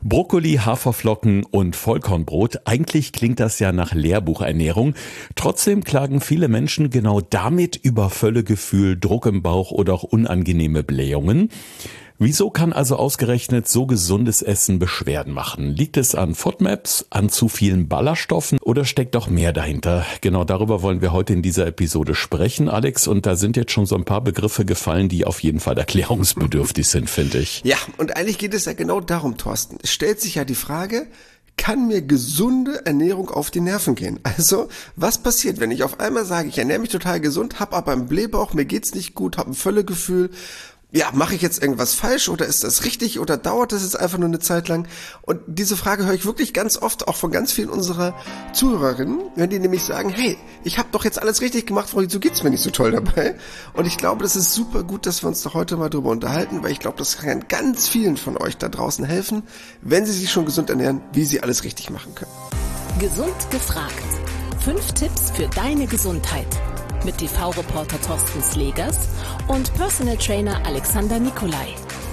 Brokkoli, Haferflocken und Vollkornbrot. Eigentlich klingt das ja nach Lehrbuchernährung. Trotzdem klagen viele Menschen genau damit über Völlegefühl, Druck im Bauch oder auch unangenehme Blähungen. Wieso kann also ausgerechnet so gesundes Essen Beschwerden machen? Liegt es an FODMAPs, an zu vielen Ballaststoffen oder steckt doch mehr dahinter? Genau darüber wollen wir heute in dieser Episode sprechen, Alex. Und da sind jetzt schon so ein paar Begriffe gefallen, die auf jeden Fall erklärungsbedürftig sind, finde ich. Ja, und eigentlich geht es ja genau darum, Thorsten. Es stellt sich ja die Frage, kann mir gesunde Ernährung auf die Nerven gehen? Also, was passiert, wenn ich auf einmal sage, ich ernähre mich total gesund, habe aber einen Blähbauch, mir geht's nicht gut, habe ein Völlegefühl? Ja, mache ich jetzt irgendwas falsch oder ist das richtig oder dauert das jetzt einfach nur eine Zeit lang? Und diese Frage höre ich wirklich ganz oft, auch von ganz vielen unserer Zuhörerinnen, wenn die nämlich sagen, hey, ich habe doch jetzt alles richtig gemacht, wieso geht's mir nicht so toll dabei? Und ich glaube, das ist super gut, dass wir uns doch heute mal drüber unterhalten, weil ich glaube, das kann ganz vielen von euch da draußen helfen, wenn sie sich schon gesund ernähren, wie sie alles richtig machen können. Gesund gefragt. 5 Tipps für deine Gesundheit. Mit TV-Reporter Thorsten Slegers und Personal Trainer Alexander Nikolai.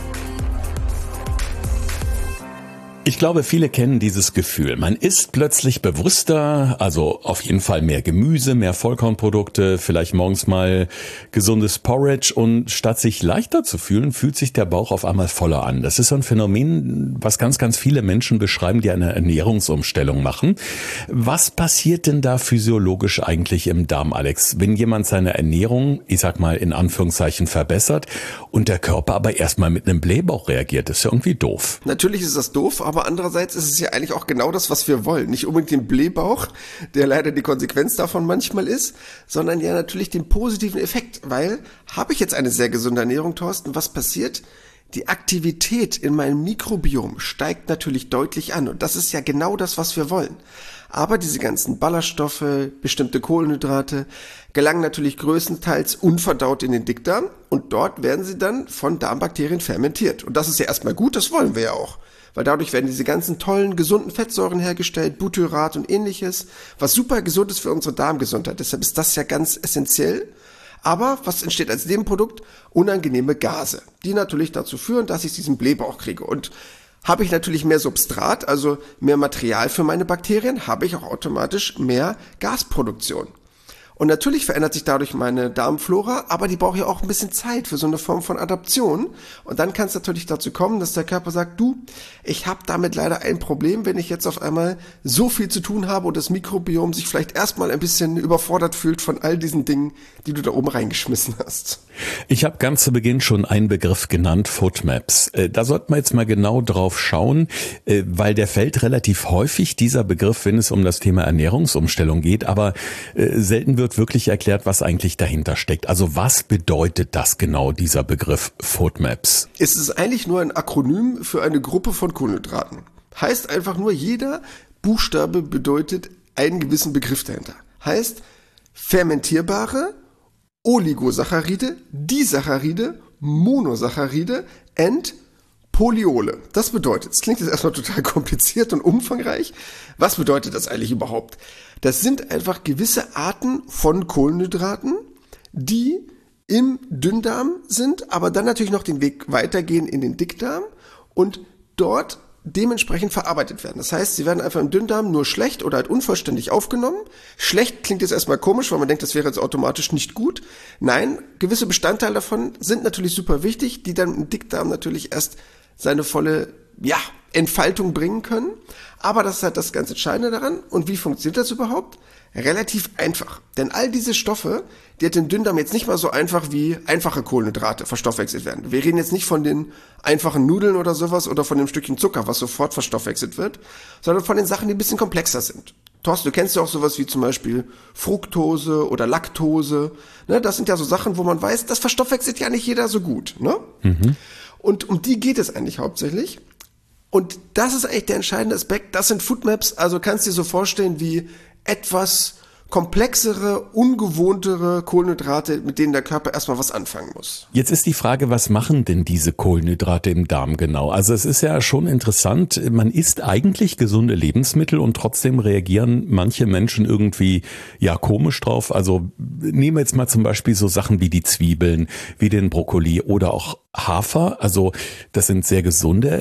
Ich glaube, viele kennen dieses Gefühl. Man isst plötzlich bewusster, also auf jeden Fall mehr Gemüse, mehr Vollkornprodukte, vielleicht morgens mal gesundes Porridge und statt sich leichter zu fühlen, fühlt sich der Bauch auf einmal voller an. Das ist so ein Phänomen, was ganz, ganz viele Menschen beschreiben, die eine Ernährungsumstellung machen. Was passiert denn da physiologisch eigentlich im Darm, Alex, wenn jemand seine Ernährung, ich sag mal in Anführungszeichen, verbessert und der Körper aber erstmal mit einem Blähbauch reagiert? Das ist ja irgendwie doof. Natürlich ist das doof, aber andererseits ist es ja eigentlich auch genau das, was wir wollen. Nicht unbedingt den Blähbauch, der leider die Konsequenz davon manchmal ist, sondern ja natürlich den positiven Effekt. Weil, habe ich jetzt eine sehr gesunde Ernährung, Thorsten, was passiert? Die Aktivität in meinem Mikrobiom steigt natürlich deutlich an. Und das ist ja genau das, was wir wollen. Aber diese ganzen Ballaststoffe, bestimmte Kohlenhydrate, gelangen natürlich größtenteils unverdaut in den Dickdarm. Und dort werden sie dann von Darmbakterien fermentiert. Und das ist ja erstmal gut, das wollen wir ja auch. Weil dadurch werden diese ganzen tollen, gesunden Fettsäuren hergestellt, Butyrat und ähnliches, was super gesund ist für unsere Darmgesundheit. Deshalb ist das ja ganz essentiell. Aber was entsteht als Nebenprodukt? Unangenehme Gase, die natürlich dazu führen, dass ich diesen Blähbauch kriege. Und habe ich natürlich mehr Substrat, also mehr Material für meine Bakterien, habe ich auch automatisch mehr Gasproduktion. Und natürlich verändert sich dadurch meine Darmflora, aber die braucht ja auch ein bisschen Zeit für so eine Form von Adaption. Und dann kann es natürlich dazu kommen, dass der Körper sagt, du, ich habe damit leider ein Problem, wenn ich jetzt auf einmal so viel zu tun habe und das Mikrobiom sich vielleicht erstmal ein bisschen überfordert fühlt von all diesen Dingen, die du da oben reingeschmissen hast. Ich habe ganz zu Beginn schon einen Begriff genannt, FODMAPs. Da sollten wir jetzt mal genau drauf schauen, weil der fällt relativ häufig, dieser Begriff, wenn es um das Thema Ernährungsumstellung geht, aber selten wird wirklich erklärt, was eigentlich dahinter steckt. Also was bedeutet das genau, dieser Begriff FODMAPs? Es ist eigentlich nur ein Akronym für eine Gruppe von Kohlenhydraten. Heißt einfach nur, jeder Buchstabe bedeutet einen gewissen Begriff dahinter. Heißt fermentierbare Oligosaccharide, Disaccharide, Monosaccharide and Polyole. Das bedeutet, es klingt jetzt erstmal total kompliziert und umfangreich. Was bedeutet das eigentlich überhaupt? Das sind einfach gewisse Arten von Kohlenhydraten, die im Dünndarm sind, aber dann natürlich noch den Weg weitergehen in den Dickdarm und dort dementsprechend verarbeitet werden. Das heißt, sie werden einfach im Dünndarm nur schlecht oder halt unvollständig aufgenommen. Schlecht klingt jetzt erstmal komisch, weil man denkt, das wäre jetzt automatisch nicht gut. Nein, gewisse Bestandteile davon sind natürlich super wichtig, die dann im Dickdarm natürlich erst seine volle, Entfaltung bringen können. Aber das ist halt das ganz Entscheidende daran. Und wie funktioniert das überhaupt? Relativ einfach. Denn all diese Stoffe, die hat im Dünndarm jetzt nicht mal so einfach wie einfache Kohlenhydrate verstoffwechselt werden. Wir reden jetzt nicht von den einfachen Nudeln oder sowas oder von dem Stückchen Zucker, was sofort verstoffwechselt wird, sondern von den Sachen, die ein bisschen komplexer sind. Thorsten, du kennst ja auch sowas wie zum Beispiel Fructose oder Laktose. Ne, das sind ja so Sachen, wo man weiß, das verstoffwechselt ja nicht jeder so gut. Ne? Mhm. Und um die geht es eigentlich hauptsächlich. Und das ist eigentlich der entscheidende Aspekt. Das sind FODMAPs, also kannst du dir so vorstellen wie etwas komplexere, ungewohntere Kohlenhydrate, mit denen der Körper erstmal was anfangen muss. Jetzt ist die Frage, was machen denn diese Kohlenhydrate im Darm genau? Also es ist ja schon interessant, man isst eigentlich gesunde Lebensmittel und trotzdem reagieren manche Menschen irgendwie komisch drauf. Also nehmen wir jetzt mal zum Beispiel so Sachen wie die Zwiebeln, wie den Brokkoli oder auch Hafer. Also das sind sehr gesunde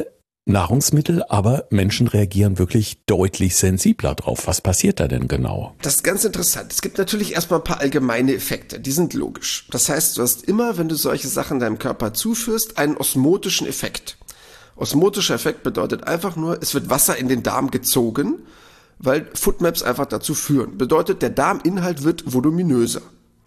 Nahrungsmittel, aber Menschen reagieren wirklich deutlich sensibler drauf. Was passiert da denn genau? Das ist ganz interessant. Es gibt natürlich erstmal ein paar allgemeine Effekte, die sind logisch. Das heißt, du hast immer, wenn du solche Sachen deinem Körper zuführst, einen osmotischen Effekt. Osmotischer Effekt bedeutet einfach nur, es wird Wasser in den Darm gezogen, weil Foodmaps einfach dazu führen. Bedeutet, der Darminhalt wird voluminöser.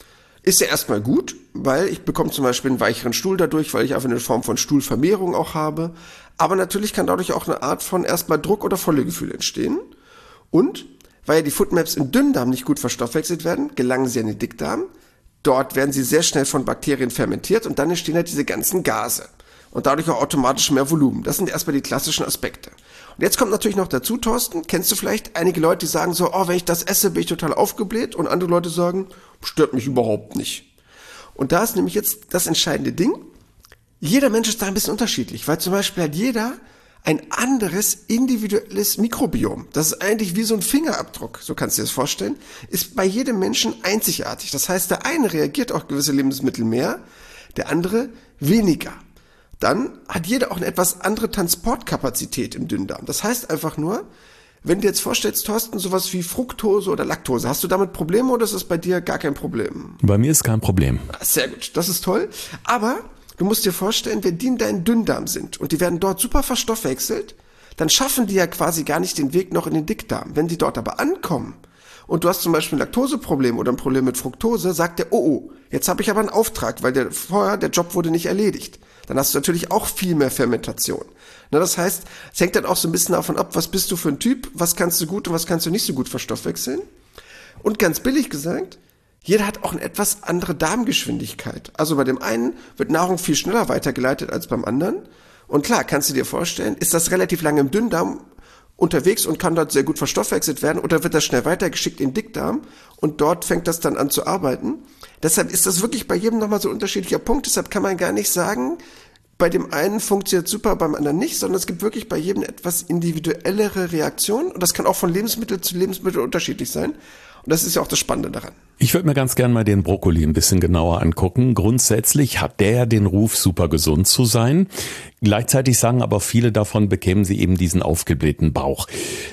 Ist ja erstmal gut, weil ich bekomme zum Beispiel einen weicheren Stuhl dadurch, weil ich einfach eine Form von Stuhlvermehrung auch habe. Aber natürlich kann dadurch auch eine Art von erstmal Druck- oder Völlegefühl entstehen. Und weil ja die Foodmaps im Dünndarm nicht gut verstoffwechselt werden, gelangen sie in den Dickdarm. Dort werden sie sehr schnell von Bakterien fermentiert und dann entstehen halt diese ganzen Gase. Und dadurch auch automatisch mehr Volumen. Das sind erstmal die klassischen Aspekte. Und jetzt kommt natürlich noch dazu, Thorsten, kennst du vielleicht einige Leute, die sagen so, oh, wenn ich das esse, bin ich total aufgebläht, und andere Leute sagen, stört mich überhaupt nicht. Und da ist nämlich jetzt das entscheidende Ding, jeder Mensch ist da ein bisschen unterschiedlich, weil zum Beispiel hat jeder ein anderes individuelles Mikrobiom. Das ist eigentlich wie so ein Fingerabdruck, so kannst du dir das vorstellen, ist bei jedem Menschen einzigartig. Das heißt, der eine reagiert auf gewisse Lebensmittel mehr, der andere weniger. Dann hat jeder auch eine etwas andere Transportkapazität im Dünndarm. Das heißt einfach nur, wenn du dir jetzt vorstellst, Thorsten, sowas wie Fructose oder Laktose, hast du damit Probleme oder ist das bei dir gar kein Problem? Bei mir ist kein Problem. Sehr gut, das ist toll. Aber du musst dir vorstellen, wenn die in deinem Dünndarm sind und die werden dort super verstoffwechselt, dann schaffen die ja quasi gar nicht den Weg noch in den Dickdarm. Wenn die dort aber ankommen und du hast zum Beispiel ein Laktoseproblem oder ein Problem mit Fructose, sagt der, oh, jetzt habe ich aber einen Auftrag, weil der Job wurde nicht erledigt. Dann hast du natürlich auch viel mehr Fermentation. Na, das heißt, es hängt dann auch so ein bisschen davon ab, was bist du für ein Typ, was kannst du gut und was kannst du nicht so gut verstoffwechseln. Und ganz billig gesagt, jeder hat auch eine etwas andere Darmgeschwindigkeit. Also bei dem einen wird Nahrung viel schneller weitergeleitet als beim anderen. Und klar, kannst du dir vorstellen, ist das relativ lange im Dünndarm unterwegs und kann dort sehr gut verstoffwechselt werden, oder wird das schnell weitergeschickt in den Dickdarm und dort fängt das dann an zu arbeiten. Deshalb ist das wirklich bei jedem nochmal so ein unterschiedlicher Punkt. Deshalb kann man gar nicht sagen, bei dem einen funktioniert super, beim anderen nicht, sondern es gibt wirklich bei jedem etwas individuellere Reaktionen und das kann auch von Lebensmittel zu Lebensmittel unterschiedlich sein. Und das ist ja auch das Spannende daran. Ich würde mir ganz gern mal den Brokkoli ein bisschen genauer angucken. Grundsätzlich hat der den Ruf, super gesund zu sein. Gleichzeitig sagen aber viele davon, bekämen sie eben diesen aufgeblähten Bauch.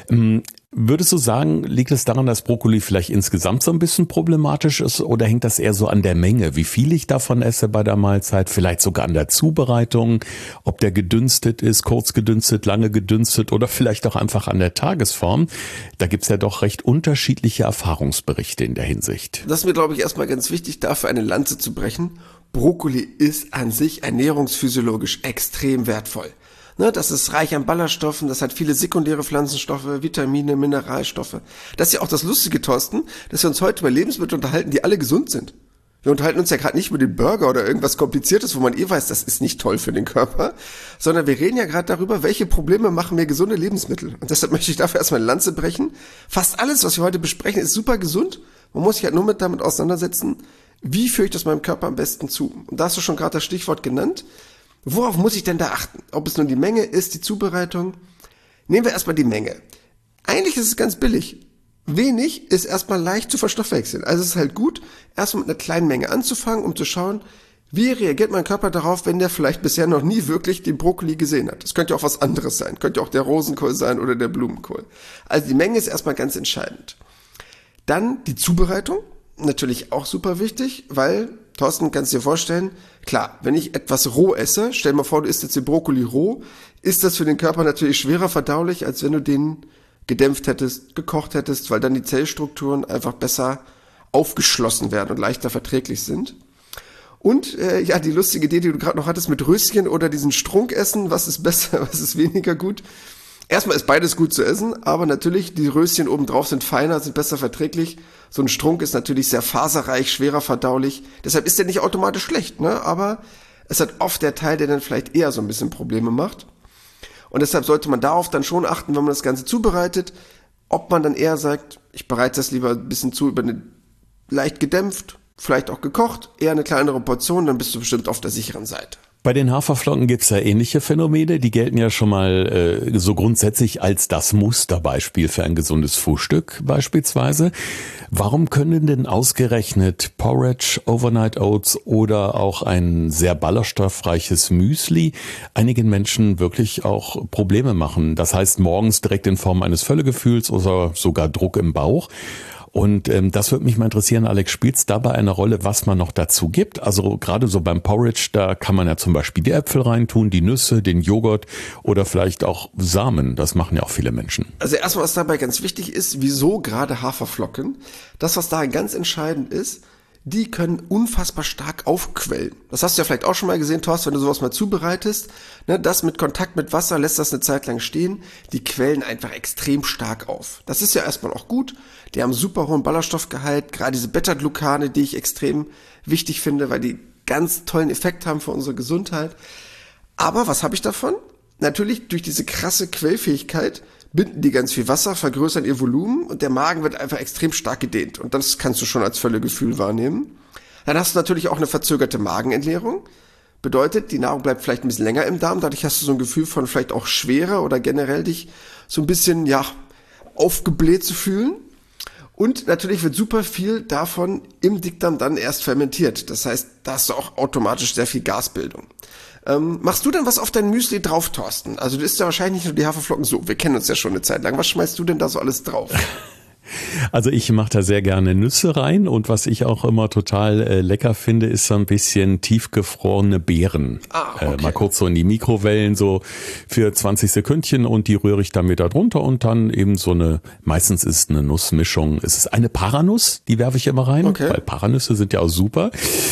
Würdest du sagen, liegt es daran, dass Brokkoli vielleicht insgesamt so ein bisschen problematisch ist, oder hängt das eher so an der Menge, wie viel ich davon esse bei der Mahlzeit, vielleicht sogar an der Zubereitung, ob der gedünstet ist, kurz gedünstet, lange gedünstet oder vielleicht auch einfach an der Tagesform? Da gibt's ja doch recht unterschiedliche Erfahrungsberichte in der Hinsicht. Das ist mir, glaube ich, erstmal ganz wichtig, dafür eine Lanze zu brechen. Brokkoli ist an sich ernährungsphysiologisch extrem wertvoll. Das ist reich an Ballaststoffen, das hat viele sekundäre Pflanzenstoffe, Vitamine, Mineralstoffe. Das ist ja auch das Lustige, Thorsten, dass wir uns heute über Lebensmittel unterhalten, die alle gesund sind. Wir unterhalten uns ja gerade nicht über den Burger oder irgendwas Kompliziertes, wo man weiß, das ist nicht toll für den Körper, sondern wir reden ja gerade darüber, welche Probleme machen mir gesunde Lebensmittel. Und deshalb möchte ich dafür erstmal eine Lanze brechen. Fast alles, was wir heute besprechen, ist super gesund. Man muss sich halt nur damit auseinandersetzen, wie führe ich das meinem Körper am besten zu. Und da hast du schon gerade das Stichwort genannt. Worauf muss ich denn da achten? Ob es nun die Menge ist, die Zubereitung? Nehmen wir erstmal die Menge. Eigentlich ist es ganz billig. Wenig ist erstmal leicht zu verstoffwechseln. Also es ist halt gut, erstmal mit einer kleinen Menge anzufangen, um zu schauen, wie reagiert mein Körper darauf, wenn der vielleicht bisher noch nie wirklich den Brokkoli gesehen hat. Das könnte auch was anderes sein. Könnte auch der Rosenkohl sein oder der Blumenkohl. Also die Menge ist erstmal ganz entscheidend. Dann die Zubereitung. Natürlich auch super wichtig, weil, Thorsten, kannst du dir vorstellen, klar, wenn ich etwas roh esse, stell dir mal vor, du isst jetzt den Brokkoli roh, ist das für den Körper natürlich schwerer verdaulich, als wenn du den gedämpft hättest, gekocht hättest, weil dann die Zellstrukturen einfach besser aufgeschlossen werden und leichter verträglich sind. Und die lustige Idee, die du gerade noch hattest mit Röschen oder diesen Strunkessen, was ist besser, was ist weniger gut? Erstmal ist beides gut zu essen, aber natürlich, die Röschen obendrauf sind feiner, sind besser verträglich. So ein Strunk ist natürlich sehr faserreich, schwerer verdaulich. Deshalb ist der nicht automatisch schlecht, aber es hat oft der Teil, der dann vielleicht eher so ein bisschen Probleme macht. Und deshalb sollte man darauf dann schon achten, wenn man das Ganze zubereitet, ob man dann eher sagt, ich bereite das lieber ein bisschen zu, über eine leicht gedämpft, vielleicht auch gekocht, eher eine kleinere Portion, dann bist du bestimmt auf der sicheren Seite. Bei den Haferflocken gibt's ja ähnliche Phänomene. Die gelten ja schon mal so grundsätzlich als das Musterbeispiel für ein gesundes Frühstück beispielsweise. Warum können denn ausgerechnet Porridge, Overnight Oats oder auch ein sehr ballaststoffreiches Müsli einigen Menschen wirklich auch Probleme machen? Das heißt morgens direkt in Form eines Völlegefühls oder sogar Druck im Bauch. Und das würde mich mal interessieren, Alex, spielt es dabei eine Rolle, was man noch dazu gibt? Also gerade so beim Porridge, da kann man ja zum Beispiel die Äpfel reintun, die Nüsse, den Joghurt oder vielleicht auch Samen. Das machen ja auch viele Menschen. Also erstmal, was dabei ganz wichtig ist, wieso gerade Haferflocken? Das, was da ganz entscheidend ist, die können unfassbar stark aufquellen. Das hast du ja vielleicht auch schon mal gesehen, Thorsten, wenn du sowas mal zubereitest. Ne, das mit Kontakt mit Wasser lässt das eine Zeit lang stehen. Die quellen einfach extrem stark auf. Das ist ja erstmal auch gut. Die haben super hohen Ballaststoffgehalt. Gerade diese Beta-Glucane, die ich extrem wichtig finde, weil die ganz tollen Effekt haben für unsere Gesundheit. Aber was habe ich davon? Natürlich durch diese krasse Quellfähigkeit binden die ganz viel Wasser, vergrößern ihr Volumen und der Magen wird einfach extrem stark gedehnt. Und das kannst du schon als Völlegefühl wahrnehmen. Dann hast du natürlich auch eine verzögerte Magenentleerung. Bedeutet, die Nahrung bleibt vielleicht ein bisschen länger im Darm. Dadurch hast du so ein Gefühl von vielleicht auch Schwere oder generell dich so ein bisschen, aufgebläht zu fühlen. Und natürlich wird super viel davon im Dickdarm dann erst fermentiert. Das heißt, da hast du auch automatisch sehr viel Gasbildung. Machst du denn was auf dein Müsli drauf, Thorsten? Also du isst ja wahrscheinlich nicht nur die Haferflocken so. Wir kennen uns ja schon eine Zeit lang. Was schmeißt du denn da so alles drauf? Also ich mache da sehr gerne Nüsse rein und was ich auch immer total lecker finde, ist so ein bisschen tiefgefrorene Beeren. Okay. Mal kurz so in die Mikrowellen so für 20 Sekündchen und die rühre ich dann wieder drunter und dann eben so meistens ist eine Nussmischung, es ist eine Paranuss, die werfe ich immer rein, weil Paranüsse sind ja auch super.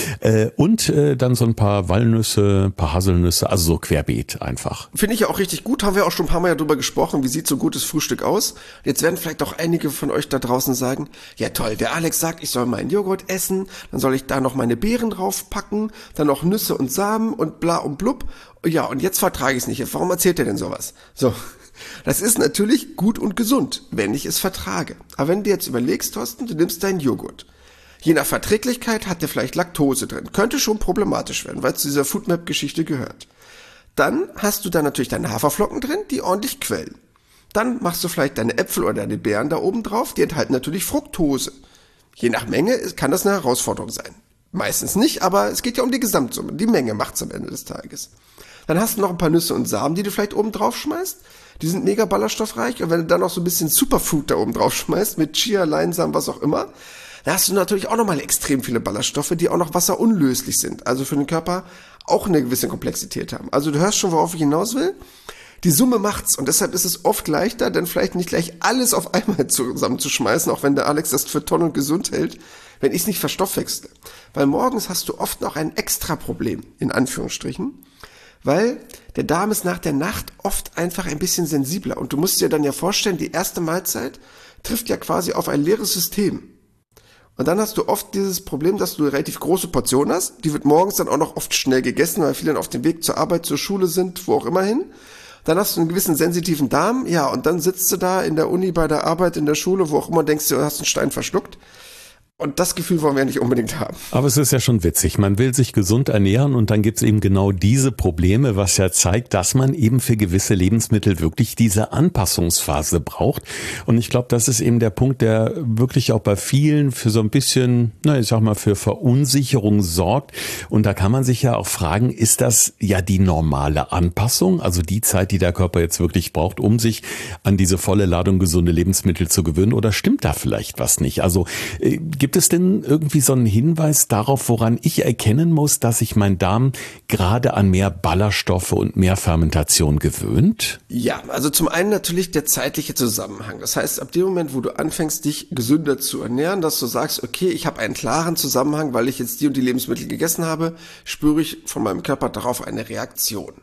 Und dann so ein paar Walnüsse, ein paar Haselnüsse, also so querbeet einfach. Finde ich ja auch richtig gut, haben wir auch schon ein paar Mal darüber gesprochen, wie sieht so gutes Frühstück aus. Jetzt werden vielleicht auch einige von euch da draußen sagen, ja toll, der Alex sagt, ich soll meinen Joghurt essen, dann soll ich da noch meine Beeren draufpacken, dann noch Nüsse und Samen und bla und blub. Ja, und jetzt vertrage ich es nicht. Warum erzählt er denn sowas? So, das ist natürlich gut und gesund, wenn ich es vertrage. Aber wenn du jetzt überlegst, Thorsten, du nimmst deinen Joghurt. Je nach Verträglichkeit hat der vielleicht Laktose drin. Könnte schon problematisch werden, weil es zu dieser Foodmap-Geschichte gehört. Dann hast du da natürlich deine Haferflocken drin, die ordentlich quellen. Dann machst du vielleicht deine Äpfel oder deine Beeren da oben drauf, die enthalten natürlich Fructose. Je nach Menge kann das eine Herausforderung sein. Meistens nicht, aber es geht ja um die Gesamtsumme. Die Menge macht's am Ende des Tages. Dann hast du noch ein paar Nüsse und Samen, die du vielleicht oben drauf schmeißt. Die sind mega ballaststoffreich. Und wenn du dann noch so ein bisschen Superfood da oben drauf schmeißt, mit Chia, Leinsamen, was auch immer, dann hast du natürlich auch nochmal extrem viele Ballaststoffe, die auch noch wasserunlöslich sind. Also für den Körper auch eine gewisse Komplexität haben. Also du hörst schon, worauf ich hinaus will. Die Summe macht's und deshalb ist es oft leichter, dann vielleicht nicht gleich alles auf einmal zusammenzuschmeißen, auch wenn der Alex das für toll und gesund hält, wenn ich es nicht verstoffwechsle. Weil morgens hast du oft noch ein extra Problem, in Anführungsstrichen, weil der Darm ist nach der Nacht oft einfach ein bisschen sensibler und du musst dir dann ja vorstellen, die erste Mahlzeit trifft ja quasi auf ein leeres System. Und dann hast du oft dieses Problem, dass du eine relativ große Portion hast, die wird morgens dann auch noch oft schnell gegessen, weil viele dann auf dem Weg zur Arbeit, zur Schule sind, wo auch immer hin. Dann hast du einen gewissen sensitiven Darm, ja, und dann sitzt du da in der Uni, bei der Arbeit, in der Schule, wo auch immer, denkst du hast einen Stein verschluckt. Und das Gefühl wollen wir nicht unbedingt haben. Aber es ist ja schon witzig. Man will sich gesund ernähren und dann gibt's eben genau diese Probleme, was ja zeigt, dass man eben für gewisse Lebensmittel wirklich diese Anpassungsphase braucht. Und ich glaube, das ist eben der Punkt, der wirklich auch bei vielen für so ein bisschen, ich sag mal, für Verunsicherung sorgt. Und da kann man sich ja auch fragen, ist das ja die normale Anpassung? Also die Zeit, die der Körper jetzt wirklich braucht, um sich an diese volle Ladung gesunde Lebensmittel zu gewöhnen? Oder stimmt da vielleicht was nicht? Also gibt es denn irgendwie so einen Hinweis darauf, woran ich erkennen muss, dass sich mein Darm gerade an mehr Ballaststoffe und mehr Fermentation gewöhnt? Ja, also zum einen natürlich der zeitliche Zusammenhang. Das heißt, ab dem Moment, wo du anfängst, dich gesünder zu ernähren, dass du sagst, okay, ich habe einen klaren Zusammenhang, weil ich jetzt die und die Lebensmittel gegessen habe, spüre ich von meinem Körper darauf eine Reaktion.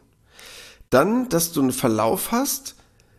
Dann, dass du einen Verlauf hast,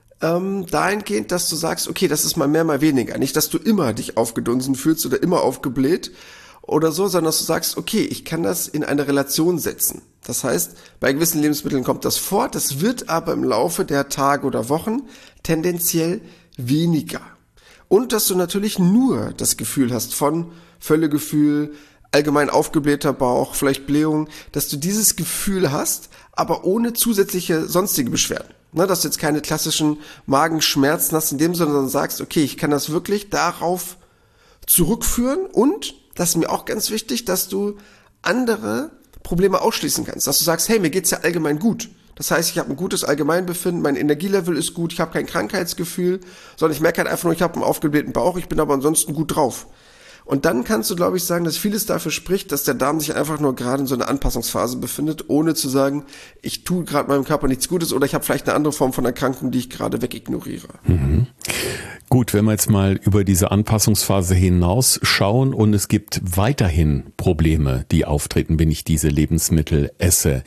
dahingehend, dass du sagst, okay, das ist mal mehr, mal weniger. Nicht, dass du immer dich aufgedunsen fühlst oder immer aufgebläht oder so, sondern dass du sagst, okay, ich kann das in eine Relation setzen. Das heißt, bei gewissen Lebensmitteln kommt das vor, das wird aber im Laufe der Tage oder Wochen tendenziell weniger. Und dass du natürlich nur das Gefühl hast von Völlegefühl, allgemein aufgeblähter Bauch, vielleicht Blähung, dass du dieses Gefühl hast, aber ohne zusätzliche sonstige Beschwerden. Ne, dass du jetzt keine klassischen Magenschmerzen hast in dem Sinne, sondern sagst, okay, ich kann das wirklich darauf zurückführen und, das ist mir auch ganz wichtig, dass du andere Probleme ausschließen kannst. Dass du sagst, hey, mir geht's ja allgemein gut. Das heißt, ich habe ein gutes Allgemeinbefinden, mein Energielevel ist gut, ich habe kein Krankheitsgefühl, sondern ich merke halt einfach nur, ich habe einen aufgeblähten Bauch, ich bin aber ansonsten gut drauf. Und dann kannst du, glaube ich, sagen, dass vieles dafür spricht, dass der Darm sich einfach nur gerade in so einer Anpassungsphase befindet, ohne zu sagen, ich tue gerade meinem Körper nichts Gutes oder ich habe vielleicht eine andere Form von Erkrankung, die ich gerade wegignoriere. Mhm. Gut, wenn wir jetzt mal über diese Anpassungsphase hinaus schauen und es gibt weiterhin Probleme, die auftreten, wenn ich diese Lebensmittel esse,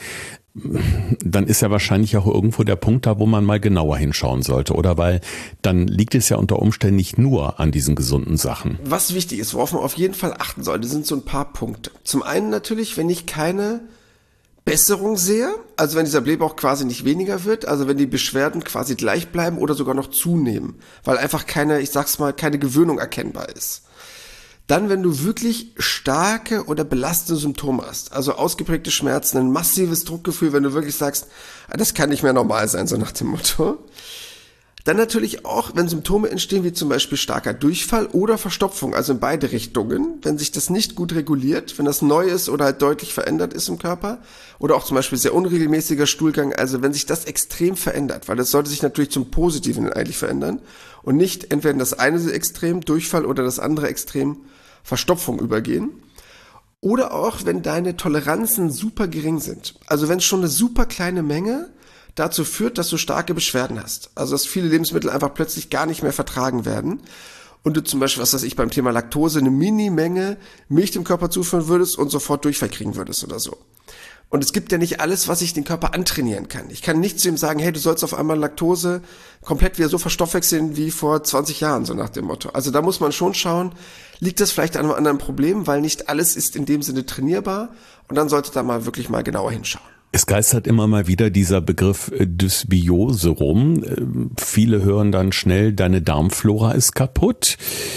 dann ist ja wahrscheinlich auch irgendwo der Punkt da, wo man mal genauer hinschauen sollte, oder? Weil dann liegt es ja unter Umständen nicht nur an diesen gesunden Sachen. Was wichtig ist, worauf man auf jeden Fall achten sollte, sind so ein paar Punkte. Zum einen natürlich, wenn ich keine Besserung sehe, also wenn dieser Blähbauch quasi nicht weniger wird, also wenn die Beschwerden quasi gleich bleiben oder sogar noch zunehmen, weil einfach keine Gewöhnung erkennbar ist. Dann, wenn du wirklich starke oder belastende Symptome hast, also ausgeprägte Schmerzen, ein massives Druckgefühl, wenn du wirklich sagst, das kann nicht mehr normal sein, so nach dem Motto. Dann natürlich auch, wenn Symptome entstehen, wie zum Beispiel starker Durchfall oder Verstopfung, also in beide Richtungen, wenn sich das nicht gut reguliert, wenn das neu ist oder halt deutlich verändert ist im Körper, oder auch zum Beispiel sehr unregelmäßiger Stuhlgang, also wenn sich das extrem verändert, weil das sollte sich natürlich zum Positiven eigentlich verändern und nicht entweder das eine Extrem, Durchfall, oder das andere Extrem, Verstopfung übergehen. Oder auch, wenn deine Toleranzen super gering sind, also wenn es schon eine super kleine Menge dazu führt, dass du starke Beschwerden hast. Also dass viele Lebensmittel einfach plötzlich gar nicht mehr vertragen werden und du zum Beispiel, was weiß ich, beim Thema Laktose eine Mini-Menge Milch dem Körper zuführen würdest und sofort Durchfall kriegen würdest oder so. Und es gibt ja nicht alles, was ich den Körper antrainieren kann. Ich kann nicht zu ihm sagen, hey, du sollst auf einmal Laktose komplett wieder so verstoffwechseln wie vor 20 Jahren, so nach dem Motto. Also da muss man schon schauen, liegt das vielleicht an einem anderen Problem, weil nicht alles ist in dem Sinne trainierbar und dann sollte da mal wirklich mal genauer hinschauen. Es geistert immer mal wieder dieser Begriff Dysbiose rum. Viele hören dann schnell, deine Darmflora ist kaputt.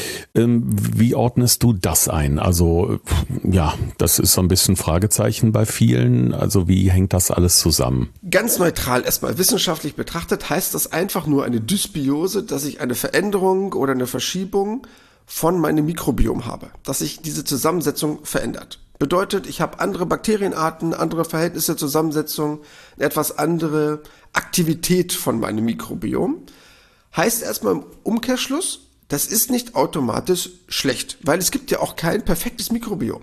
Wie ordnest du das ein? Also ja, das ist so ein bisschen Fragezeichen bei vielen. Also wie hängt das alles zusammen? Ganz neutral erstmal, wissenschaftlich betrachtet, heißt das einfach nur eine Dysbiose, dass ich eine Veränderung oder eine Verschiebung von meinem Mikrobiom habe, dass sich diese Zusammensetzung verändert. Bedeutet, ich habe andere Bakterienarten, andere Verhältnisse, Zusammensetzung, etwas andere Aktivität von meinem Mikrobiom. Heißt erstmal im Umkehrschluss, das ist nicht automatisch schlecht, weil es gibt ja auch kein perfektes Mikrobiom.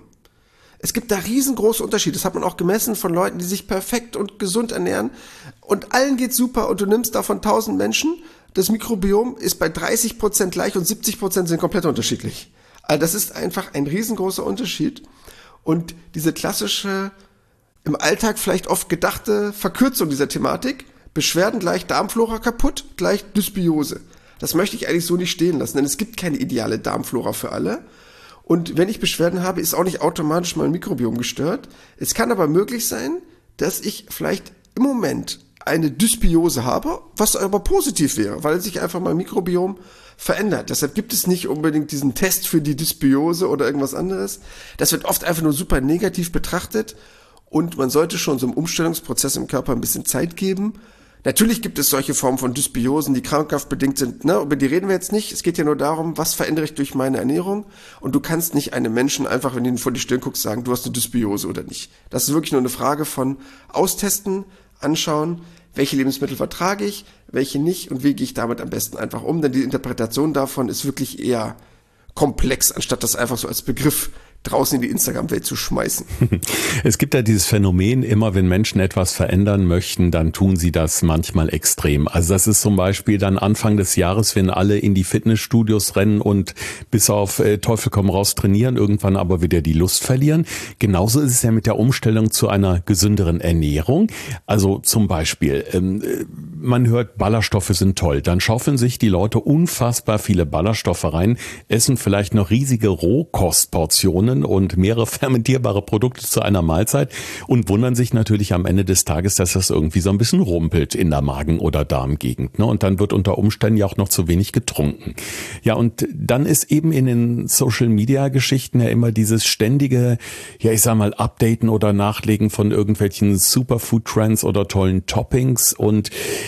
Es gibt da riesengroße Unterschiede. Das hat man auch gemessen von Leuten, die sich perfekt und gesund ernähren und allen geht's super und du nimmst davon 1000 Menschen. Das Mikrobiom ist bei 30% gleich und 70% sind komplett unterschiedlich. Also das ist einfach ein riesengroßer Unterschied. Und diese klassische, im Alltag vielleicht oft gedachte Verkürzung dieser Thematik, Beschwerden gleich Darmflora kaputt, gleich Dysbiose. Das möchte ich eigentlich so nicht stehen lassen, denn es gibt keine ideale Darmflora für alle. Und wenn ich Beschwerden habe, ist auch nicht automatisch mein Mikrobiom gestört. Es kann aber möglich sein, dass ich vielleicht im Moment eine Dysbiose habe, was aber positiv wäre, weil sich einfach mein Mikrobiom verändert. Deshalb gibt es nicht unbedingt diesen Test für die Dysbiose oder irgendwas anderes. Das wird oft einfach nur super negativ betrachtet und man sollte schon so einem Umstellungsprozess im Körper ein bisschen Zeit geben. Natürlich gibt es solche Formen von Dysbiosen, die krankhaftbedingt sind, ne? Über die reden wir jetzt nicht. Es geht ja nur darum, was verändere ich durch meine Ernährung und du kannst nicht einem Menschen einfach, wenn du ihn vor die Stirn guckst, sagen, du hast eine Dysbiose oder nicht. Das ist wirklich nur eine Frage von Austesten, anschauen, welche Lebensmittel vertrage ich, welche nicht und wie gehe ich damit am besten einfach um, denn die Interpretation davon ist wirklich eher komplex, anstatt das einfach so als Begriff draußen in die Instagram-Welt zu schmeißen. Es gibt ja dieses Phänomen, immer wenn Menschen etwas verändern möchten, dann tun sie das manchmal extrem. Also das ist zum Beispiel dann Anfang des Jahres, wenn alle in die Fitnessstudios rennen und bis auf Teufel komm raus trainieren, irgendwann aber wieder die Lust verlieren. Genauso ist es ja mit der Umstellung zu einer gesünderen Ernährung. Also zum Beispiel, man hört, Ballaststoffe sind toll. Dann schaufeln sich die Leute unfassbar viele Ballaststoffe rein, essen vielleicht noch riesige Rohkostportionen Portionen und mehrere fermentierbare Produkte zu einer Mahlzeit und wundern sich natürlich am Ende des Tages, dass das irgendwie so ein bisschen rumpelt in der Magen- oder Darmgegend. Ne? Und dann wird unter Umständen ja auch noch zu wenig getrunken. Ja, und dann ist eben in den Social-Media-Geschichten ja immer dieses ständige, ja ich sag mal, Updaten oder Nachlegen von irgendwelchen Superfood-Trends oder tollen Toppings. Und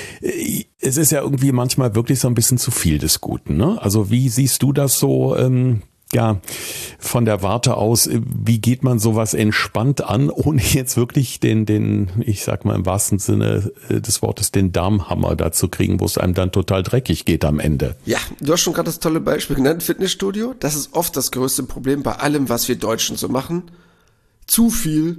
es ist ja irgendwie manchmal wirklich so ein bisschen zu viel des Guten. Ne? Also wie siehst du das so? Ja, von der Warte aus, wie geht man sowas entspannt an, ohne jetzt wirklich den, ich sag mal im wahrsten Sinne des Wortes, den Darmhammer dazu kriegen, wo es einem dann total dreckig geht am Ende. Ja, du hast schon gerade das tolle Beispiel genannt, Fitnessstudio. Das ist oft das größte Problem bei allem, was wir Deutschen so machen. Zu viel,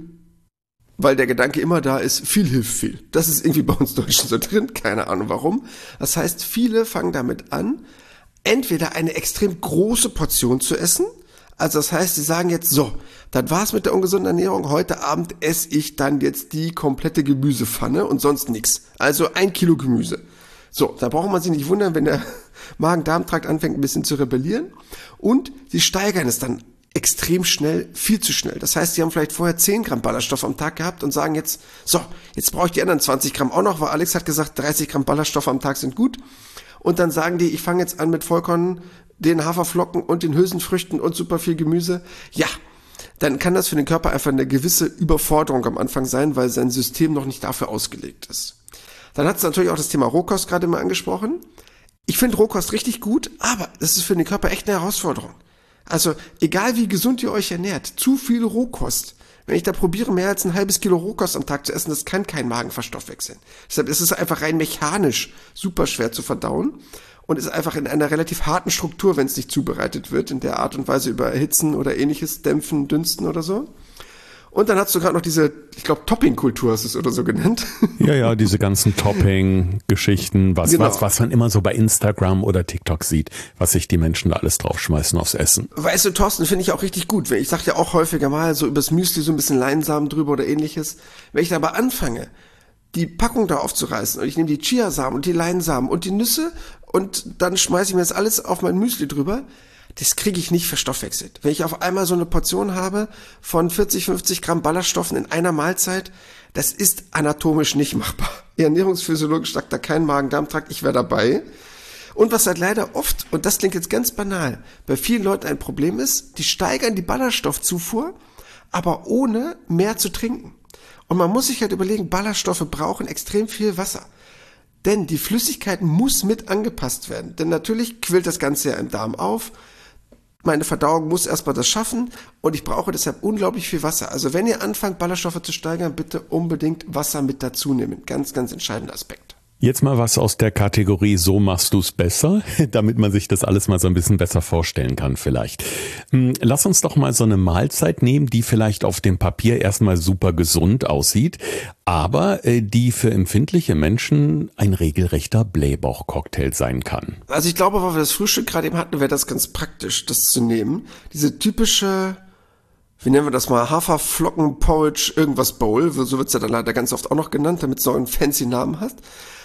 weil der Gedanke immer da ist, viel hilft viel. Das ist irgendwie bei uns Deutschen so drin, keine Ahnung warum. Das heißt, viele fangen damit an, entweder eine extrem große Portion zu essen, also das heißt, sie sagen jetzt so, das war's mit der ungesunden Ernährung, heute Abend esse ich dann jetzt die komplette Gemüsepfanne und sonst nichts. Also 1 Kilo Gemüse. So, da braucht man sich nicht wundern, wenn der Magen-Darm-Trakt anfängt ein bisschen zu rebellieren und sie steigern es dann extrem schnell, viel zu schnell. Das heißt, sie haben vielleicht vorher 10 Gramm Ballaststoff am Tag gehabt und sagen jetzt, so, jetzt brauche ich die anderen 20 Gramm auch noch, weil Alex hat gesagt, 30 Gramm Ballaststoff am Tag sind gut. Und dann sagen die, ich fange jetzt an mit Vollkorn, den Haferflocken und den Hülsenfrüchten und super viel Gemüse. Ja, dann kann das für den Körper einfach eine gewisse Überforderung am Anfang sein, weil sein System noch nicht dafür ausgelegt ist. Dann hat es natürlich auch das Thema Rohkost gerade mal angesprochen. Ich finde Rohkost richtig gut, aber das ist für den Körper echt eine Herausforderung. Also egal wie gesund ihr euch ernährt, zu viel Rohkost. Wenn ich da probiere, mehr als ein halbes Kilo Rohkost am Tag zu essen, das kann kein Magen verstoffwechseln. Deshalb ist es einfach rein mechanisch super schwer zu verdauen und ist einfach in einer relativ harten Struktur, wenn es nicht zubereitet wird, in der Art und Weise über Erhitzen oder ähnliches, Dämpfen, Dünsten oder so. Und dann hast du gerade noch diese, ich glaube, Topping-Kultur hast du es oder so genannt. Ja, diese ganzen Topping-Geschichten, was man immer so bei Instagram oder TikTok sieht, was sich die Menschen da alles draufschmeißen aufs Essen. Weißt du, Thorsten, finde ich auch richtig gut. Ich sage ja auch häufiger mal so übers Müsli so ein bisschen Leinsamen drüber oder ähnliches. Wenn ich da aber anfange, die Packung da aufzureißen und ich nehme die Chiasamen und die Leinsamen und die Nüsse und dann schmeiße ich mir das alles auf mein Müsli drüber, das kriege ich nicht verstoffwechselt. Wenn ich auf einmal so eine Portion habe von 40, 50 Gramm Ballaststoffen in einer Mahlzeit, das ist anatomisch nicht machbar. Ernährungsphysiologisch sagt da kein Magen-Darm-Trakt, ich wäre dabei. Und was halt leider oft, und das klingt jetzt ganz banal, bei vielen Leuten ein Problem ist, die steigern die Ballaststoffzufuhr, aber ohne mehr zu trinken. Und man muss sich halt überlegen, Ballaststoffe brauchen extrem viel Wasser. Denn die Flüssigkeit muss mit angepasst werden. Denn natürlich quillt das Ganze ja im Darm auf. Meine Verdauung muss erstmal das schaffen und ich brauche deshalb unglaublich viel Wasser. Also wenn ihr anfangt, Ballaststoffe zu steigern, bitte unbedingt Wasser mit dazu nehmen. Ganz, ganz entscheidender Aspekt. Jetzt mal was aus der Kategorie so machst du's besser, damit man sich das alles mal so ein bisschen besser vorstellen kann vielleicht. Lass uns doch mal so eine Mahlzeit nehmen, die vielleicht auf dem Papier erstmal super gesund aussieht, aber die für empfindliche Menschen ein regelrechter Blähbauch-Cocktail sein kann. Also ich glaube, weil wir das Frühstück gerade eben hatten, wäre das ganz praktisch, das zu nehmen. Diese typische, wie nennen wir das mal, Haferflocken, Porridge, irgendwas Bowl, so wird's ja dann leider ganz oft auch noch genannt, damit es noch einen fancy Namen hat.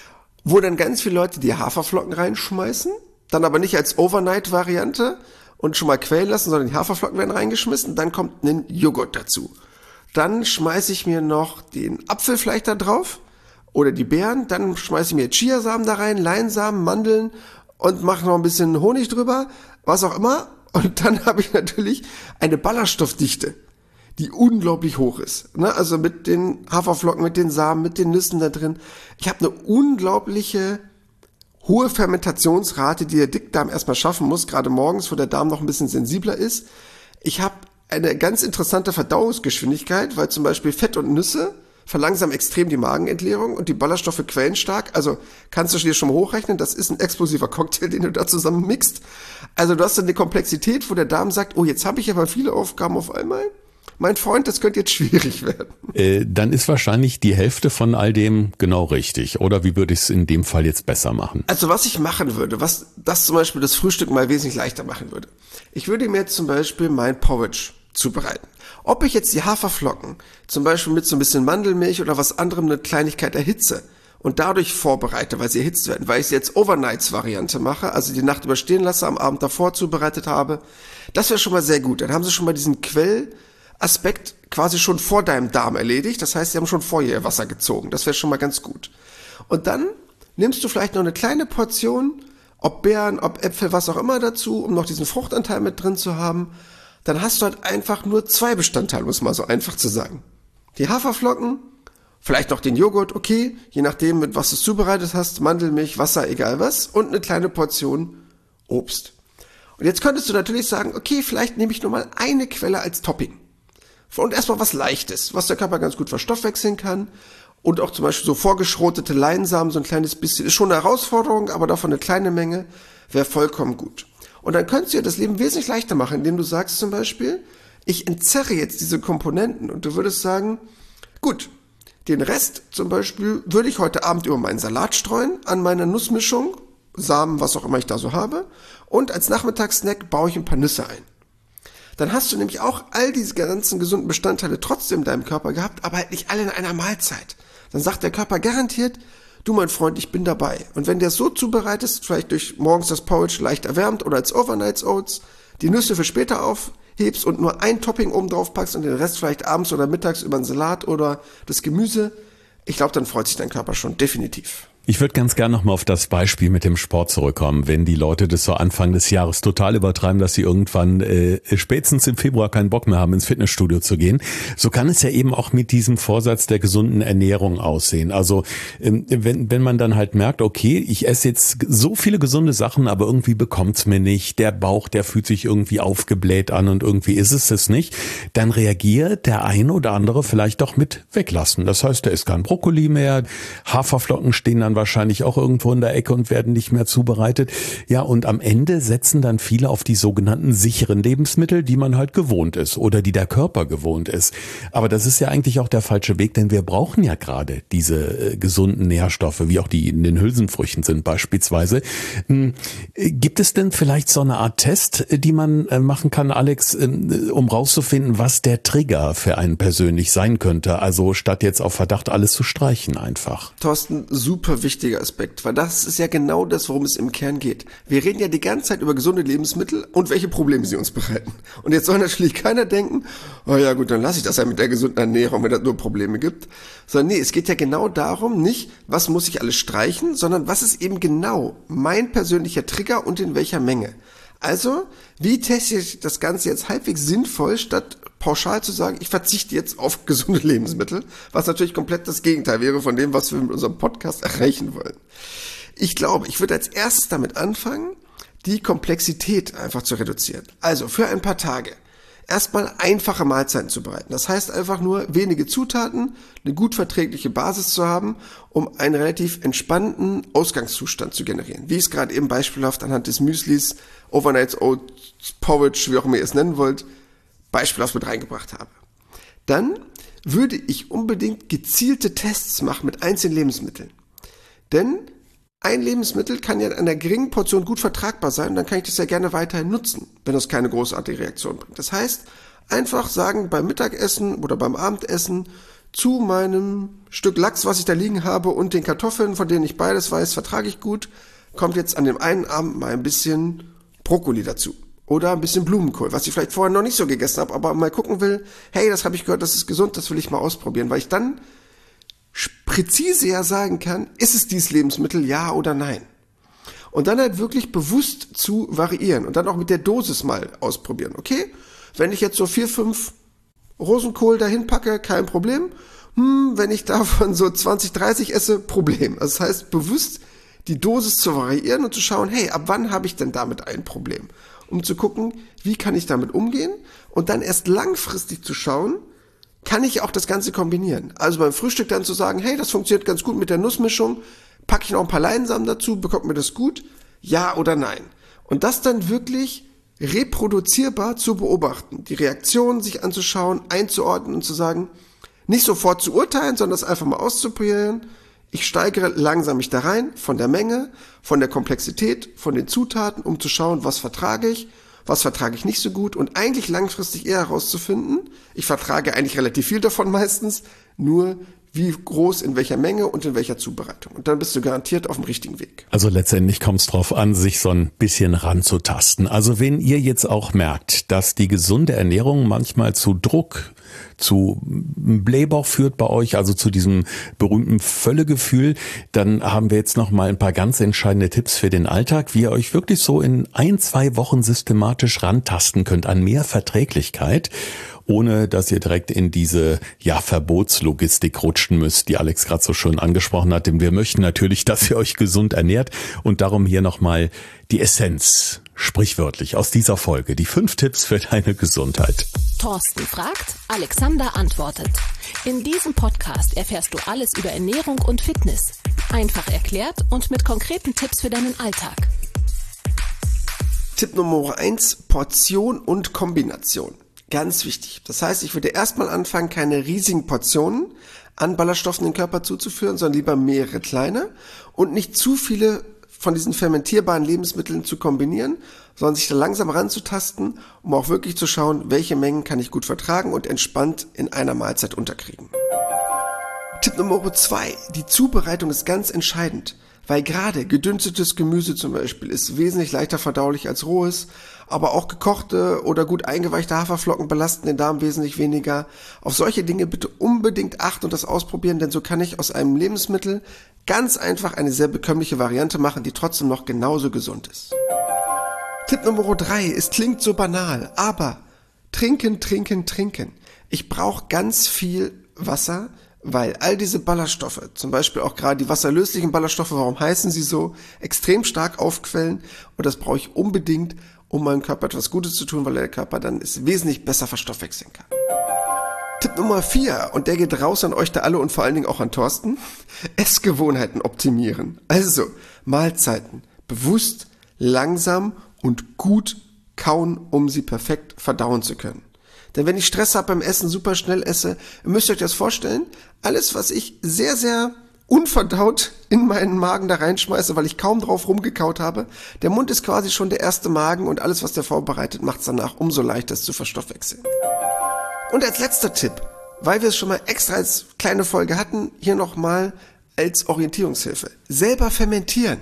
Wo dann ganz viele Leute die Haferflocken reinschmeißen, dann aber nicht als Overnight-Variante und schon mal quälen lassen, sondern die Haferflocken werden reingeschmissen, dann kommt ein Joghurt dazu. Dann schmeiße ich mir noch den Apfel vielleicht da drauf oder die Beeren, dann schmeiße ich mir Chiasamen da rein, Leinsamen, Mandeln und mache noch ein bisschen Honig drüber, was auch immer. Und dann habe ich natürlich eine Ballaststoffdichte, die unglaublich hoch ist. Ne? Also mit den Haferflocken, mit den Samen, mit den Nüssen da drin. Ich habe eine unglaubliche hohe Fermentationsrate, die der Dickdarm erstmal schaffen muss, gerade morgens, wo der Darm noch ein bisschen sensibler ist. Ich habe eine ganz interessante Verdauungsgeschwindigkeit, weil zum Beispiel Fett und Nüsse verlangsamen extrem die Magenentleerung und die Ballaststoffe quellen stark. Also kannst du dir schon mal hochrechnen, das ist ein explosiver Cocktail, den du da zusammen mixt. Also du hast dann eine Komplexität, wo der Darm sagt, oh, jetzt habe ich aber viele Aufgaben auf einmal. Mein Freund, das könnte jetzt schwierig werden. Dann ist wahrscheinlich die Hälfte von all dem genau richtig. Oder wie würde ich es in dem Fall jetzt besser machen? Also was ich machen würde, was das zum Beispiel das Frühstück mal wesentlich leichter machen würde. Ich würde mir jetzt zum Beispiel mein Porridge zubereiten. Ob ich jetzt die Haferflocken zum Beispiel mit so ein bisschen Mandelmilch oder was anderem eine Kleinigkeit erhitze und dadurch vorbereite, weil sie erhitzt werden, weil ich sie jetzt Overnights-Variante mache, also die Nacht überstehen lasse, am Abend davor zubereitet habe, das wäre schon mal sehr gut. Dann haben sie schon mal diesen Quellaspekt quasi schon vor deinem Darm erledigt. Das heißt, sie haben schon vorher ihr Wasser gezogen. Das wäre schon mal ganz gut. Und dann nimmst du vielleicht noch eine kleine Portion, ob Beeren, ob Äpfel, was auch immer dazu, um noch diesen Fruchtanteil mit drin zu haben. Dann hast du halt einfach nur 2 Bestandteile, um es mal so einfach zu sagen. Die Haferflocken, vielleicht noch den Joghurt, okay, je nachdem, mit was du es zubereitet hast, Mandelmilch, Wasser, egal was, und eine kleine Portion Obst. Und jetzt könntest du natürlich sagen, okay, vielleicht nehme ich nur mal eine Quelle als Topping. Und erstmal was Leichtes, was der Körper ganz gut verstoffwechseln kann. Und auch zum Beispiel so vorgeschrotete Leinsamen, so ein kleines bisschen, ist schon eine Herausforderung, aber davon eine kleine Menge wäre vollkommen gut. Und dann könntest du dir das Leben wesentlich leichter machen, indem du sagst zum Beispiel, ich entzerre jetzt diese Komponenten und du würdest sagen, gut, den Rest zum Beispiel würde ich heute Abend über meinen Salat streuen, an meiner Nussmischung, Samen, was auch immer ich da so habe, und als Nachmittagssnack baue ich ein paar Nüsse ein. Dann hast du nämlich auch all diese ganzen gesunden Bestandteile trotzdem in deinem Körper gehabt, aber halt nicht alle in einer Mahlzeit. Dann sagt der Körper garantiert, du mein Freund, ich bin dabei. Und wenn du es so zubereitest, vielleicht durch morgens das Porridge leicht erwärmt oder als Overnight Oats, die Nüsse für später aufhebst und nur ein Topping oben drauf packst und den Rest vielleicht abends oder mittags über einen Salat oder das Gemüse, ich glaube, dann freut sich dein Körper schon definitiv. Ich würde ganz gerne nochmal auf das Beispiel mit dem Sport zurückkommen. Wenn die Leute das so Anfang des Jahres total übertreiben, dass sie irgendwann spätestens im Februar keinen Bock mehr haben, ins Fitnessstudio zu gehen, so kann es ja eben auch mit diesem Vorsatz der gesunden Ernährung aussehen. Also wenn man dann halt merkt, okay, ich esse jetzt so viele gesunde Sachen, aber irgendwie bekommt's mir nicht, der Bauch, der fühlt sich irgendwie aufgebläht an und irgendwie ist es nicht, dann reagiert der eine oder andere vielleicht doch mit weglassen. Das heißt, der isst kein Brokkoli mehr, Haferflocken stehen dann wahrscheinlich auch irgendwo in der Ecke und werden nicht mehr zubereitet. Ja, und am Ende setzen dann viele auf die sogenannten sicheren Lebensmittel, die man halt gewohnt ist oder die der Körper gewohnt ist. Aber das ist ja eigentlich auch der falsche Weg, denn wir brauchen ja gerade diese gesunden Nährstoffe, wie auch die in den Hülsenfrüchten sind beispielsweise. Gibt es denn vielleicht so eine Art Test, die man machen kann, Alex, um rauszufinden, was der Trigger für einen persönlich sein könnte? Also statt jetzt auf Verdacht alles zu streichen einfach. Thorsten, super wichtiger Aspekt, weil das ist ja genau das, worum es im Kern geht. Wir reden ja die ganze Zeit über gesunde Lebensmittel und welche Probleme sie uns bereiten. Und jetzt soll natürlich keiner denken, oh ja gut, dann lasse ich das ja mit der gesunden Ernährung, wenn das nur Probleme gibt. Sondern nee, es geht ja genau darum, nicht, was muss ich alles streichen, sondern was ist eben genau mein persönlicher Trigger und in welcher Menge. Also, wie teste ich das Ganze jetzt halbwegs sinnvoll, statt pauschal zu sagen, ich verzichte jetzt auf gesunde Lebensmittel, was natürlich komplett das Gegenteil wäre von dem, was wir mit unserem Podcast erreichen wollen. Ich glaube, ich würde als erstes damit anfangen, die Komplexität einfach zu reduzieren. Also für ein paar Tage erstmal einfache Mahlzeiten zu bereiten. Das heißt einfach nur wenige Zutaten, eine gut verträgliche Basis zu haben, um einen relativ entspannten Ausgangszustand zu generieren. Wie ich es gerade eben beispielhaft anhand des Müslis, Overnight Oats, Porridge, wie auch immer ihr es nennen wollt, beispielhaft mit reingebracht habe. Dann würde ich unbedingt gezielte Tests machen mit einzelnen Lebensmitteln. Denn ein Lebensmittel kann ja in einer geringen Portion gut vertragbar sein und dann kann ich das ja gerne weiterhin nutzen, wenn es keine großartige Reaktion bringt. Das heißt, einfach sagen beim Mittagessen oder beim Abendessen zu meinem Stück Lachs, was ich da liegen habe, und den Kartoffeln, von denen ich beides weiß, vertrage ich gut, kommt jetzt an dem einen Abend mal ein bisschen Brokkoli dazu. Oder ein bisschen Blumenkohl, was ich vielleicht vorher noch nicht so gegessen habe, aber mal gucken will, hey, das habe ich gehört, das ist gesund, das will ich mal ausprobieren, weil ich dann präzise ja sagen kann, ist es dieses Lebensmittel, ja oder nein. Und dann halt wirklich bewusst zu variieren und dann auch mit der Dosis mal ausprobieren. Okay, wenn ich jetzt so 4, 5 Rosenkohl dahin packe, kein Problem. Wenn ich davon so 20, 30 esse, Problem. Also das heißt, bewusst die Dosis zu variieren und zu schauen, hey, ab wann habe ich denn damit ein Problem? Um zu gucken, wie kann ich damit umgehen und dann erst langfristig zu schauen, kann ich auch das Ganze kombinieren. Also beim Frühstück dann zu sagen, hey, das funktioniert ganz gut mit der Nussmischung, packe ich noch ein paar Leinsamen dazu, bekommt mir das gut? Ja oder nein? Und das dann wirklich reproduzierbar zu beobachten, die Reaktionen sich anzuschauen, einzuordnen und zu sagen, nicht sofort zu urteilen, sondern das einfach mal auszuprobieren. Ich steigere langsam mich da rein, von der Menge, von der Komplexität, von den Zutaten, um zu schauen, was vertrage ich nicht so gut und eigentlich langfristig eher herauszufinden, ich vertrage eigentlich relativ viel davon meistens, nur wie groß, in welcher Menge und in welcher Zubereitung. Und dann bist du garantiert auf dem richtigen Weg. Also letztendlich kommt es drauf an, sich so ein bisschen ranzutasten. Also wenn ihr jetzt auch merkt, dass die gesunde Ernährung manchmal zu Druck, zu Blähbauch führt bei euch, also zu diesem berühmten Völlegefühl, dann haben wir jetzt noch mal ein paar ganz entscheidende Tipps für den Alltag, wie ihr euch wirklich so in 1-2 Wochen systematisch rantasten könnt an mehr Verträglichkeit, ohne dass ihr direkt in diese Verbotslogistik rutschen müsst, die Alex gerade so schön angesprochen hat. Denn wir möchten natürlich, dass ihr euch gesund ernährt und darum hier nochmal die Essenz, sprichwörtlich aus dieser Folge, die 5 Tipps für deine Gesundheit. Thorsten fragt, Alexander antwortet. In diesem Podcast erfährst du alles über Ernährung und Fitness. Einfach erklärt und mit konkreten Tipps für deinen Alltag. Tipp Nummer 1, Portion und Kombination. Ganz wichtig. Das heißt, ich würde erstmal anfangen, keine riesigen Portionen an Ballaststoffen in den Körper zuzuführen, sondern lieber mehrere kleine und nicht zu viele von diesen fermentierbaren Lebensmitteln zu kombinieren, sondern sich da langsam ranzutasten, um auch wirklich zu schauen, welche Mengen kann ich gut vertragen und entspannt in einer Mahlzeit unterkriegen. Tipp Nummer 2. Die Zubereitung ist ganz entscheidend, weil gerade gedünstetes Gemüse zum Beispiel ist wesentlich leichter verdaulich als rohes, aber auch gekochte oder gut eingeweichte Haferflocken belasten den Darm wesentlich weniger. Auf solche Dinge bitte unbedingt achten und das ausprobieren, denn so kann ich aus einem Lebensmittel ganz einfach eine sehr bekömmliche Variante machen, die trotzdem noch genauso gesund ist. Tipp Nummer 3, es klingt so banal, aber trinken. Ich brauche ganz viel Wasser, weil all diese Ballaststoffe, zum Beispiel auch gerade die wasserlöslichen Ballaststoffe, warum heißen sie so, extrem stark aufquellen und das brauche ich unbedingt, um meinem Körper etwas Gutes zu tun, weil der Körper dann es wesentlich besser verstoffwechseln kann. Tipp Nummer 4, und der geht raus an euch da alle und vor allen Dingen auch an Thorsten, Essgewohnheiten optimieren. Also Mahlzeiten bewusst, langsam und gut kauen, um sie perfekt verdauen zu können. Denn wenn ich Stress habe beim Essen, super schnell esse, müsst ihr euch das vorstellen, alles, was ich sehr, sehr unverdaut in meinen Magen da reinschmeiße, weil ich kaum drauf rumgekaut habe, der Mund ist quasi schon der erste Magen und alles, was der vorbereitet, macht es danach umso leichter, es zu verstoffwechseln. Und als letzter Tipp, weil wir es schon mal extra als kleine Folge hatten, hier nochmal als Orientierungshilfe. Selber fermentieren.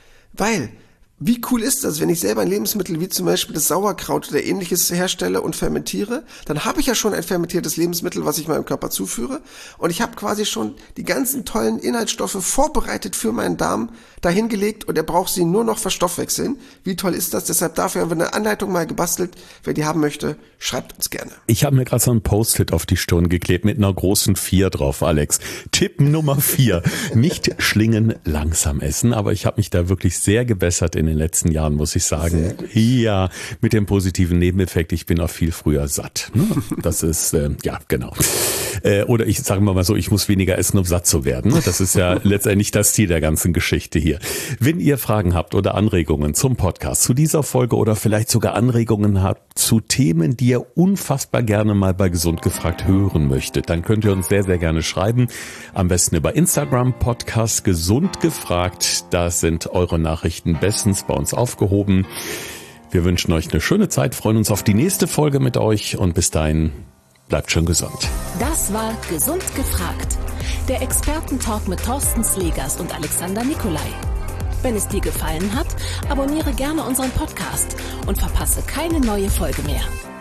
Weil, wie cool ist das, wenn ich selber ein Lebensmittel wie zum Beispiel das Sauerkraut oder ähnliches herstelle und fermentiere, dann habe ich ja schon ein fermentiertes Lebensmittel, was ich meinem Körper zuführe und ich habe quasi schon die ganzen tollen Inhaltsstoffe vorbereitet für meinen Darm dahingelegt und er braucht sie nur noch verstoffwechseln. Wie toll ist das? Deshalb dafür haben wir eine Anleitung mal gebastelt. Wer die haben möchte, schreibt uns gerne. Ich habe mir gerade so ein Post-it auf die Stirn geklebt mit einer großen 4 drauf, Alex. Tipp Nummer 4, nicht schlingen, langsam essen, aber ich habe mich da wirklich sehr gebessert in den letzten Jahren, muss ich sagen. Ja, mit dem positiven Nebeneffekt, ich bin auch viel früher satt. Das ist, genau. Oder ich sage mal so, ich muss weniger essen, um satt zu werden. Das ist ja letztendlich das Ziel der ganzen Geschichte hier. Wenn ihr Fragen habt oder Anregungen zum Podcast, zu dieser Folge oder vielleicht sogar Anregungen habt zu Themen, die ihr unfassbar gerne mal bei Gesund gefragt hören möchtet, dann könnt ihr uns sehr, sehr gerne schreiben. Am besten über Instagram, Podcast Gesund gefragt. Da sind eure Nachrichten bestens bei uns aufgehoben. Wir wünschen euch eine schöne Zeit, freuen uns auf die nächste Folge mit euch und bis dahin bleibt schön gesund. Das war Gesund gefragt. Der Expertentalk mit Thorsten Slegers und Alexander Nikolai. Wenn es dir gefallen hat, abonniere gerne unseren Podcast und verpasse keine neue Folge mehr.